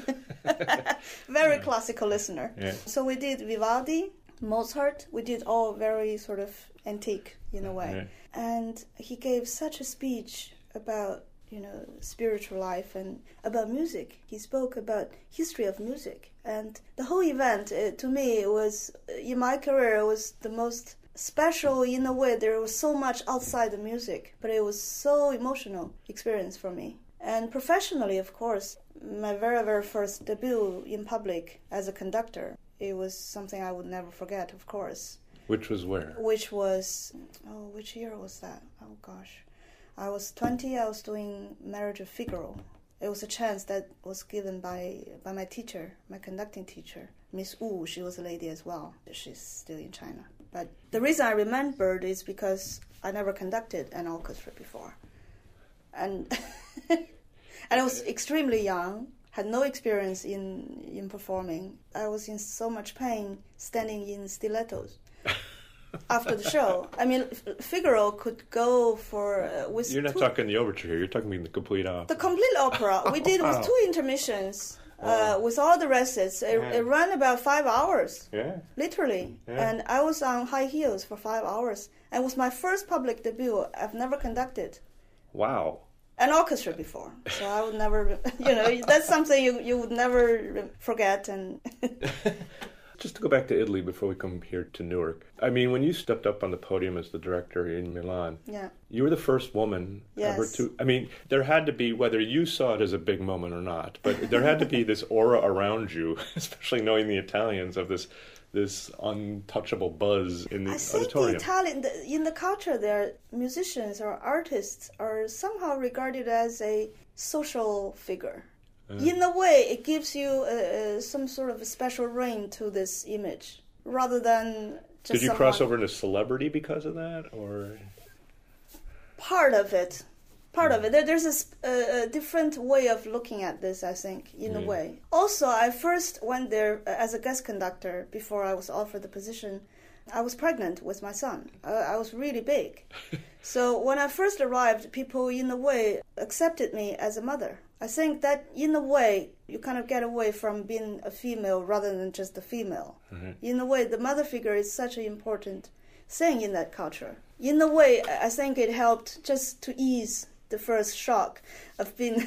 Speaker 6: Very yeah. classical listener. Yeah. So we did Vivaldi, Mozart. We did all very sort of antique in a way. Yeah. And he gave such a speech about, you know, spiritual life and about music. He spoke about history of music. And the whole event, it, to me, it was, in my career, it was the most special in a way. There was so much outside the music, but it was so emotional experience for me. And professionally, of course, my very, very first debut in public as a conductor, it was something I would never forget, of course.
Speaker 5: Which was where?
Speaker 6: Which was, oh, which year was that? Oh, gosh. I was twenty, I was doing Marriage of Figaro. It was a chance that was given by by my teacher, my conducting teacher, Miss Wu. She was a lady as well. She's still in China. But the reason I remembered is because I never conducted an orchestra before. And and I was extremely young, had no experience in, in performing. I was in so much pain standing in stilettos. After the show, I mean, Figaro could go for uh, with.
Speaker 5: You're not
Speaker 6: two,
Speaker 5: talking the overture here. You're talking the complete opera.
Speaker 6: The complete opera we did with two intermissions,
Speaker 5: wow.
Speaker 6: uh, with all the recits. It,
Speaker 5: yeah.
Speaker 6: it ran about five hours.
Speaker 5: Yeah.
Speaker 6: Literally,
Speaker 5: yeah.
Speaker 6: And I was on high heels for five hours. And it was my first public debut. I've never conducted.
Speaker 5: Wow.
Speaker 6: An orchestra before, so I would never. You know, that's something you you would never forget. And.
Speaker 5: Just to go back to Italy before we come here to Newark. I mean, when you stepped up on the podium as the director in Milan,
Speaker 6: yeah.
Speaker 5: you were the first woman
Speaker 6: yes.
Speaker 5: ever to... I mean, there had to be, whether you saw it as a big moment or not, but there had to be this aura around you, especially knowing the Italians, of this this untouchable buzz in the
Speaker 6: I think
Speaker 5: auditorium.
Speaker 6: The Italian, the, in the culture there, musicians or artists are somehow regarded as a social figure. Uh, in a way, it gives you uh, uh, some sort of a special ring to this image, rather than just
Speaker 5: Did you
Speaker 6: someone...
Speaker 5: cross over into celebrity because of that, or...?
Speaker 6: Part of it. Part of it. There, there's a, a, a different way of looking at this, I think, in mm. a way. Also, I first went there as a guest conductor before I was offered the position. I was pregnant with my son. I, I was really big. So when I first arrived, people, in a way, accepted me as a mother. I think that, in a way, you kind of get away from being a female rather than just a female. Mm-hmm. In a way, the mother figure is such an important thing in that culture. In a way, I think it helped just to ease the first shock of being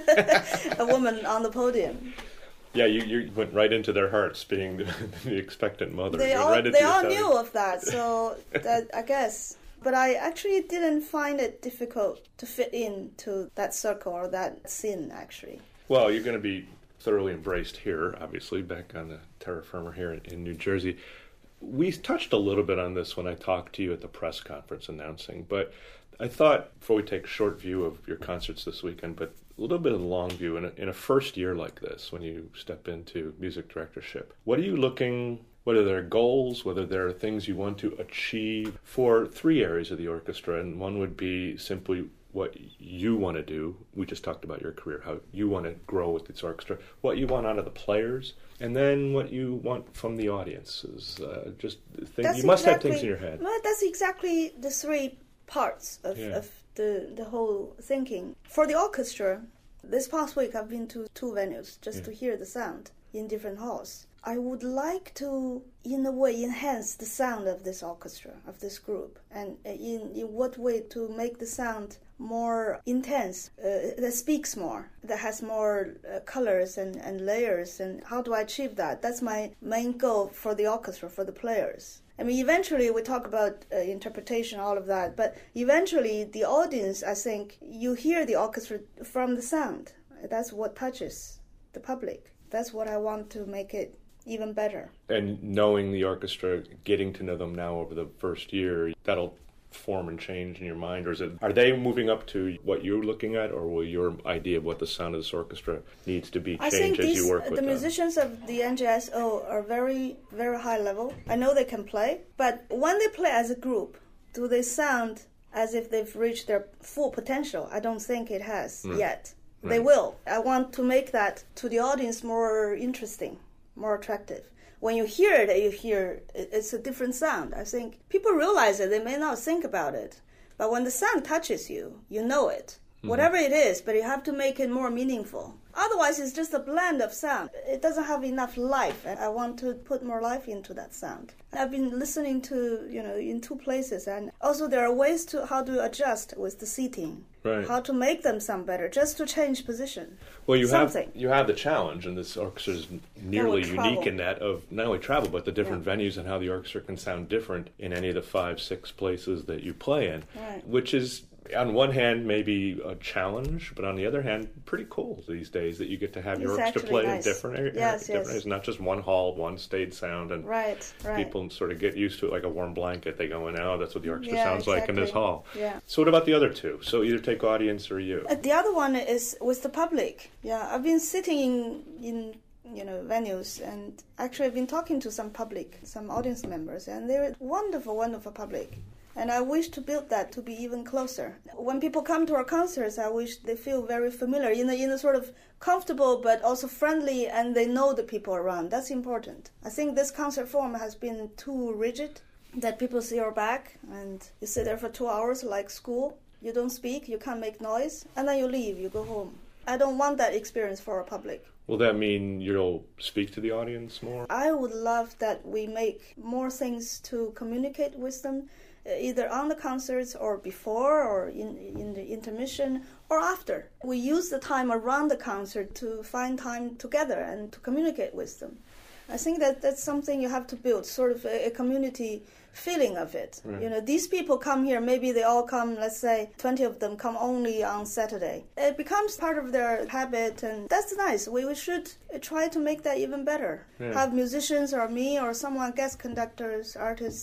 Speaker 6: a woman on the podium.
Speaker 5: Yeah, you, you went right into their hearts, being the, the expectant mother.
Speaker 6: They all,
Speaker 5: right
Speaker 6: they all knew of that, so that, I guess. But I actually didn't find it difficult to fit into that circle or that scene, actually.
Speaker 5: Well, you're going to be thoroughly embraced here, obviously, back on the terra firma here in, in New Jersey. We touched a little bit on this when I talked to you at the press conference announcing, but I thought, before we take a short view of your concerts this weekend, but a little bit of the long view, in a, in a first year like this, when you step into music directorship, what are you looking, whether there are goals, whether there are things you want to achieve for three areas of the orchestra, and one would be simply what you want to do. We just talked about your career, how you want to grow with this orchestra, what you want out of the players, and then what you want from the audiences. Uh, just things, you must
Speaker 6: exactly,
Speaker 5: have things in your head.
Speaker 6: Well, that's exactly the three parts of, yeah. of the the whole thinking. For the orchestra, this past week I've been to two venues just yeah. to hear the sound in different halls. I would like to, in a way, enhance the sound of this orchestra, of this group, and in, in what way to make the sound more intense, uh, that speaks more, that has more uh, colors and, and layers, and how do I achieve that? That's my main goal for the orchestra, for the players. I mean, eventually we talk about uh, interpretation, all of that, but eventually the audience, I think, you hear the orchestra from the sound. That's what touches the public. That's what I want to make it even better. And
Speaker 5: knowing the orchestra, getting to know them now over the first year, that'll form and change in your mind? Or is it, are they moving up to what you're looking at, or will your idea of what the sound of this orchestra needs to be change as these, you work with them? I think the musicians of the N J S O are very, very high level. I know they can play, but when they play as a group, do they sound as if they've reached their full potential? I don't think it has mm. yet. Right. They will. I want to make that to the audience more interesting, more attractive. When you hear it, you hear it's a different sound. I think people realize it. They may not think about it. But when the sound touches you, you know it. Mm-hmm. Whatever it is, but you have to make it more meaningful. Otherwise, it's just a blend of sound. It doesn't have enough life. And I want to put more life into that sound. I've been listening to, you know, in two places. And also there are ways to how to adjust with the seating. Right. How to make them sound better, just to change position. Well, you Something. have you have the challenge, and this orchestra is nearly unique in that of not only travel, but the different yeah. venues and how the orchestra can sound different in any of the five, six places that you play in, right. which is, on one hand, maybe a challenge, but on the other hand, pretty cool these days that you get to have your it's orchestra play nice. in different areas. Yes, different yes. areas, not just one hall, one stage sound, and right, right. people sort of get used to it like a warm blanket. They go in, oh, that's what the orchestra yeah, sounds exactly. like in this hall. Yeah. So what about the other two? So either take audience or you. Uh, the other one is with the public. Yeah, I've been sitting in, in you know, venues, and actually I've been talking to some public, some audience members, and they're wonderful, wonderful public. And I wish to build that to be even closer. When people come to our concerts, I wish they feel very familiar, in a, in a sort of comfortable but also friendly, and they know the people around. That's important. I think this concert form has been too rigid, that people see your back, and you sit there for two hours like school. You don't speak, you can't make noise, and then you leave, you go home. I don't want that experience for our public. Will that mean you'll speak to the audience more? I would love that we make more things to communicate with them, either on the concerts or before or in, in the intermission or after. We use the time around the concert to find time together and to communicate with them. I think that that's something you have to build, sort of a, a community feeling of it. Right. You know, these people come here, maybe they all come, let's say, twenty of them come only on Saturday. It becomes part of their habit, and that's nice. We, we should try to make that even better. Yeah. Have musicians or me or someone, guest conductors, artists,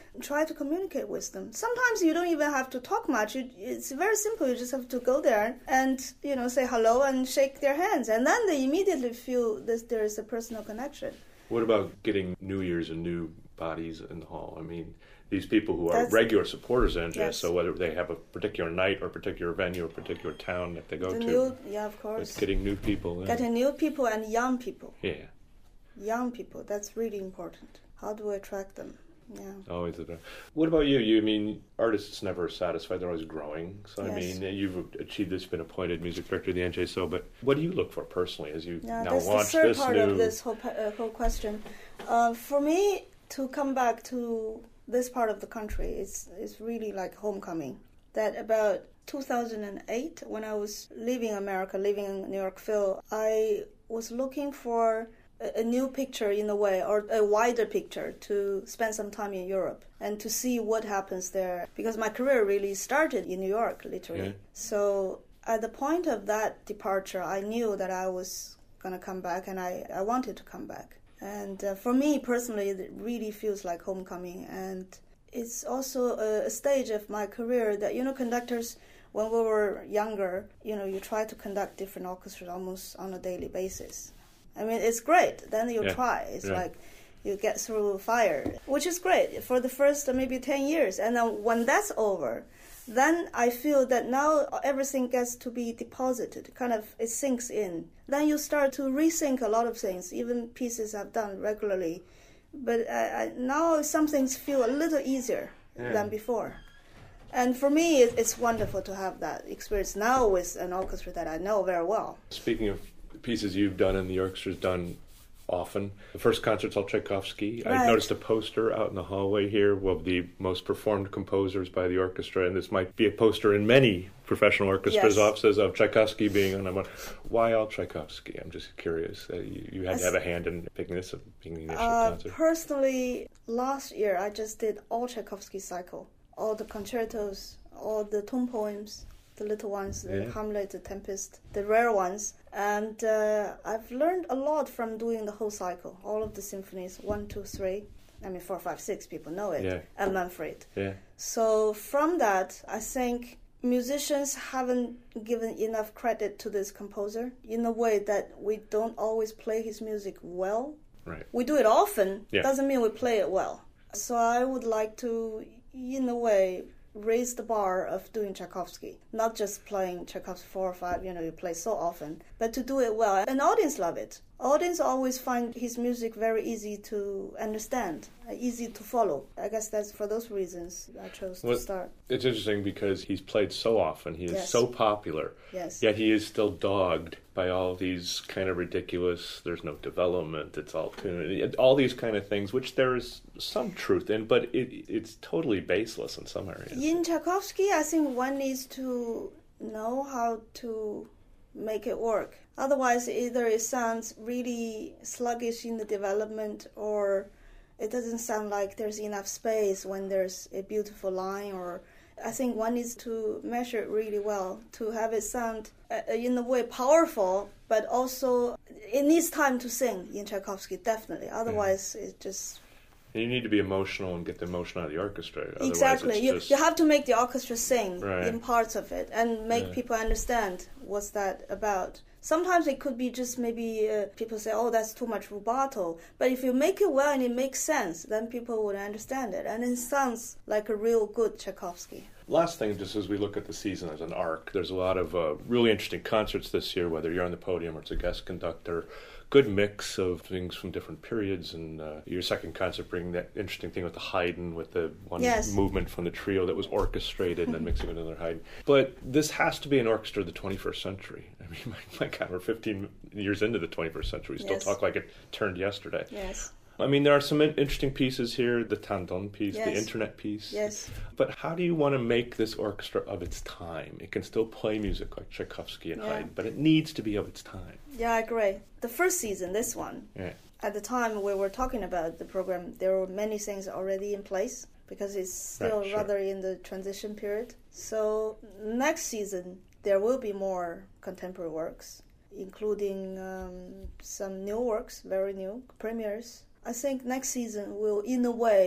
Speaker 6: try to communicate with them. Sometimes you don't even have to talk much. You, it's very simple. You just have to go there and, you know, say hello and shake their hands. And then they immediately feel that there is a personal connection.
Speaker 5: What about getting new ears and new bodies in the hall? I mean, these people who are
Speaker 6: That's,
Speaker 5: regular supporters of N J S,
Speaker 6: yes.
Speaker 5: so whether they have a particular night or a particular venue or a particular town that they go
Speaker 6: the
Speaker 5: to.
Speaker 6: new, yeah, of course.
Speaker 5: It's getting new people in.
Speaker 6: Getting new people and young people.
Speaker 5: Yeah.
Speaker 6: Young people, that's really important. How do we attract them? Yeah.
Speaker 5: Always. What about you? You I mean, artists never satisfied; they're always growing. So
Speaker 6: Yes.
Speaker 5: I mean, you've achieved this, been appointed music director of the N J S O. But what do you look for personally as you
Speaker 6: Yeah,
Speaker 5: now
Speaker 6: that's the
Speaker 5: launch
Speaker 6: third
Speaker 5: this
Speaker 6: part
Speaker 5: new?
Speaker 6: of this whole uh, whole question. Uh, for me, to come back to this part of the country, it's it's really like homecoming. That about two thousand eight, when I was leaving America, living in New York Phil, I was looking for a, a new picture in a way, or a wider picture, to spend some time in Europe and to see what happens there. Because my career really started in New York, literally.
Speaker 5: Yeah.
Speaker 6: So at the point of that departure, I knew that I was going to come back, and I, I wanted to come back. And uh, for me personally, it really feels like homecoming. And it's also a, a stage of my career that, you know, conductors, when we were younger, you know, you try to conduct different orchestras almost on a daily basis. I mean, it's great. Then you
Speaker 5: Yeah.
Speaker 6: try. It's
Speaker 5: Yeah.
Speaker 6: like you get through fire, which is great for the first uh, maybe ten years. And then when that's over, then I feel that now everything gets to be deposited, kind of it sinks in. Then you start to rethink a lot of things, even pieces I've done regularly. But I, I, now some things feel a little easier
Speaker 5: Yeah.
Speaker 6: than before. And for me, it, it's wonderful to have that experience now with an orchestra that I know very well.
Speaker 5: Speaking of pieces you've done and the orchestra's done often, the first concert's all Tchaikovsky. I
Speaker 6: Right.
Speaker 5: noticed a poster out in the hallway here of the most performed composers by the orchestra, and this might be a poster in many professional orchestras'
Speaker 6: Yes.
Speaker 5: offices of Tchaikovsky being on. I'm like, why all Tchaikovsky? I'm just curious. Uh, you, you had to have a hand in picking this up, being the initial
Speaker 6: Uh,
Speaker 5: concert.
Speaker 6: personally, last year I just did all Tchaikovsky cycle, all the concertos, all the tone poems, the little ones, the
Speaker 5: Yeah.
Speaker 6: Hamlet, the Tempest, the rare ones. And uh, I've learned a lot from doing the whole cycle, all of the symphonies, one, two, three. I mean, four, five, six, people know it,
Speaker 5: Yeah.
Speaker 6: and Manfred.
Speaker 5: Yeah.
Speaker 6: So from that, I think musicians haven't given enough credit to this composer in a way that we don't always play his music well.
Speaker 5: Right.
Speaker 6: We do it often,
Speaker 5: Yeah.
Speaker 6: doesn't mean we play it well. So I would like to, in a way, raise the bar of doing Tchaikovsky. Not just playing Tchaikovsky four or five, you know, you play so often, but to do it well. And audience love it. Audience always find his music very easy to understand, uh, easy to follow. I guess that's for those reasons I chose
Speaker 5: Well,
Speaker 6: to start.
Speaker 5: It's interesting because he's played so often. He is
Speaker 6: Yes.
Speaker 5: so popular.
Speaker 6: Yes.
Speaker 5: Yet he is still dogged by all these kind of ridiculous, there's no development, it's all tune, all these kind of things, which there is some truth in, but it, it's totally baseless in some areas.
Speaker 6: In Tchaikovsky, I think one needs to know how to make it work. Otherwise, either it sounds really sluggish in the development, or it doesn't sound like there's enough space when there's a beautiful line. Or I think one needs to measure it really well to have it sound uh, in a way powerful, but also it needs time to sing in Tchaikovsky, definitely. Otherwise, it just...
Speaker 5: You need to be emotional and get the emotion out of the orchestra. Otherwise
Speaker 6: Exactly.
Speaker 5: it's
Speaker 6: You,
Speaker 5: just-
Speaker 6: you have to make the orchestra sing
Speaker 5: Right.
Speaker 6: in parts of it and make
Speaker 5: Yeah.
Speaker 6: people understand what's that about. Sometimes it could be just maybe uh, people say, oh, that's too much rubato. But if you make it well and it makes sense, then people would understand it. And it sounds like a real good Tchaikovsky.
Speaker 5: Last thing, just as we look at the season as an arc, there's a lot of uh, really interesting concerts this year, whether you're on the podium or it's a guest conductor. Good mix of things from different periods, and uh, your second concert bringing that interesting thing with the Haydn, with the one
Speaker 6: Yes.
Speaker 5: movement from the trio that was orchestrated and then mixing with another Haydn. But this has to be an orchestra of the twenty-first century. I mean, my, my God, we're fifteen years into the twenty-first century. We still
Speaker 6: Yes.
Speaker 5: talk like it turned yesterday.
Speaker 6: Yes.
Speaker 5: I mean, there are some in- interesting pieces here, the Tandon piece, the
Speaker 6: Yes.
Speaker 5: internet piece.
Speaker 6: Yes.
Speaker 5: But how do you want to make this orchestra of its time? It can still play music like Tchaikovsky and
Speaker 6: Yeah.
Speaker 5: Haydn, but it needs to be of its time.
Speaker 6: Yeah, I agree. The first season, this one,
Speaker 5: Yeah.
Speaker 6: at the time we were talking about the program, there were many things already in place because it's still
Speaker 5: Right, sure.
Speaker 6: rather in the transition period. So next season, there will be more contemporary works, including um, some new works, very new, premieres. I think next season will, in a way,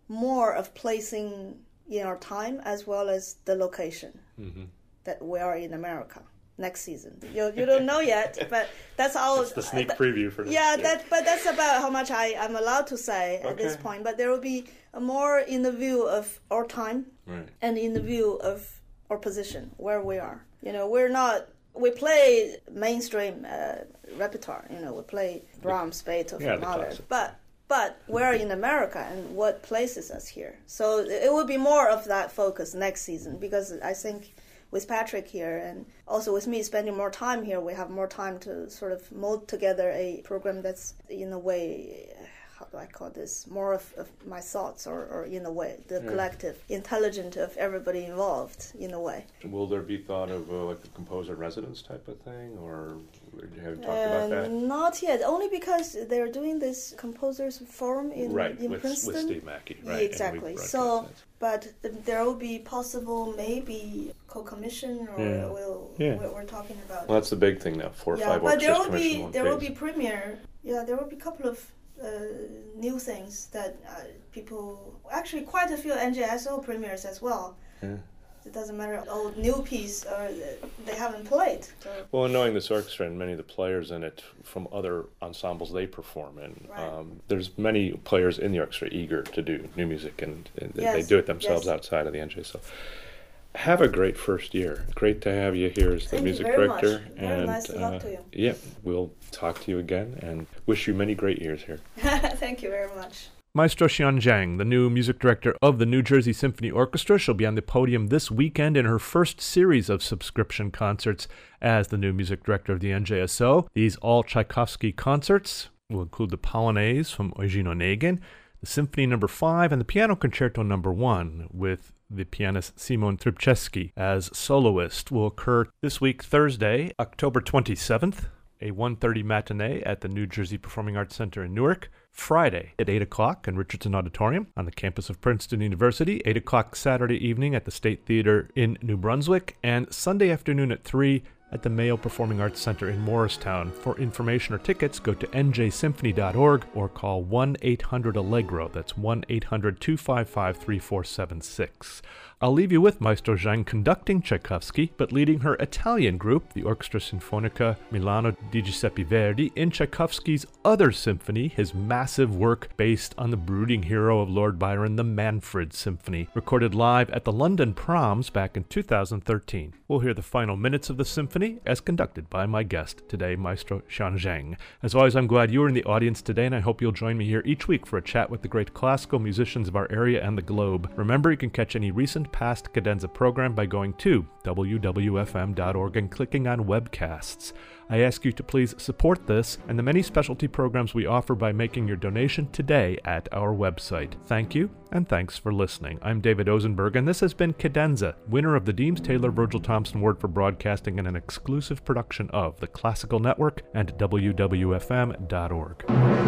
Speaker 6: more of placing in our time as well as the location mm-hmm. that we are in America next season. You you don't know yet, but that's all.
Speaker 5: That's the sneak preview for this
Speaker 6: yeah.
Speaker 5: year.
Speaker 6: That but that's about how much I am allowed to say
Speaker 5: okay.
Speaker 6: at this point. But there will be more in the view of our time
Speaker 5: right.
Speaker 6: and in the view of our position where we are. You know, we're not. We play mainstream uh, repertoire. You know, we play Brahms, Beethoven,
Speaker 5: yeah,
Speaker 6: Mahler, but. But we're in America, and what places us here? So it will be more of that focus next season, because I think with Patrick here and also with me spending more time here, we have more time to sort of mold together a program that's in a way, how do I call this, more of, of my thoughts, or, or in a way, the yeah. collective, intelligent of everybody involved, in a way.
Speaker 5: Will there be thought of uh, like a composer residence type of thing, or have you talked
Speaker 6: uh,
Speaker 5: about that?
Speaker 6: Not yet, only because they're doing this composers forum in,
Speaker 5: right,
Speaker 6: in
Speaker 5: with,
Speaker 6: Princeton.
Speaker 5: with Steve Mackey, right?
Speaker 6: Exactly. So, but there will be possible maybe co-commission, or
Speaker 5: yeah.
Speaker 6: we'll,
Speaker 5: yeah.
Speaker 6: we're, we're talking about.
Speaker 5: Well, that's the big thing now. Four or
Speaker 6: yeah,
Speaker 5: five
Speaker 6: but there will
Speaker 5: commission,
Speaker 6: be
Speaker 5: one
Speaker 6: there
Speaker 5: phase.
Speaker 6: will be premiere. Yeah, there will be a couple of uh, new things that uh, people, actually quite a few N J S O premieres as well.
Speaker 5: Yeah.
Speaker 6: It doesn't matter, oh, new piece or they haven't played. So.
Speaker 5: Well, knowing this orchestra and many of the players in it from other ensembles they perform in,
Speaker 6: right.
Speaker 5: um, there's many players in the orchestra eager to do new music, and, and
Speaker 6: yes.
Speaker 5: they do it themselves
Speaker 6: yes.
Speaker 5: outside of the N J. So, have a great first year. Great to have you here as the
Speaker 6: Thank
Speaker 5: music
Speaker 6: you very
Speaker 5: director.
Speaker 6: Much. Very
Speaker 5: and
Speaker 6: nice to
Speaker 5: uh,
Speaker 6: talk to you.
Speaker 5: Yeah, we'll talk to you again, and wish you many great years here.
Speaker 6: Thank you very much.
Speaker 1: Maestro Xian Zhang, the new music director of the New Jersey Symphony Orchestra, she'll be on the podium this weekend in her first series of subscription concerts as the new music director of the N J S O. These all Tchaikovsky concerts will include the Polonaise from Eugene Onegin, the Symphony Number Five, and the Piano Concerto Number One with the pianist Simon Trubczewski as soloist. Will occur this week, Thursday, October twenty-seventh. A one thirty matinee at the New Jersey Performing Arts Center in Newark. Friday at eight o'clock in Richardson Auditorium on the campus of Princeton University. eight o'clock Saturday evening at the State Theater in New Brunswick. And Sunday afternoon at three at the Mayo Performing Arts Center in Morristown. For information or tickets, go to n j symphony dot org or call one eight hundred allegro. That's one eight hundred two five five three four seven six. I'll leave you with Maestro Zhang conducting Tchaikovsky, but leading her Italian group, the Orchestra Sinfonica Milano di Giuseppe Verdi, in Tchaikovsky's other symphony, his massive work based on the brooding hero of Lord Byron, the Manfred Symphony, recorded live at the London Proms back in two thousand thirteen. We'll hear the final minutes of the symphony as conducted by my guest today, Maestro Xian Zhang. As always, I'm glad you were in the audience today, and I hope you'll join me here each week for a chat with the great classical musicians of our area and the globe. Remember, you can catch any recent past Cadenza program by going to w w f m dot org and clicking on webcasts. I ask you to please support this and the many specialty programs we offer by making your donation today at our website. Thank you, and thanks for listening. I'm David Ozenberg, and this has been Cadenza, winner of the Deems Taylor Virgil Thompson Award for Broadcasting and an exclusive production of the Classical Network and w w f m dot org.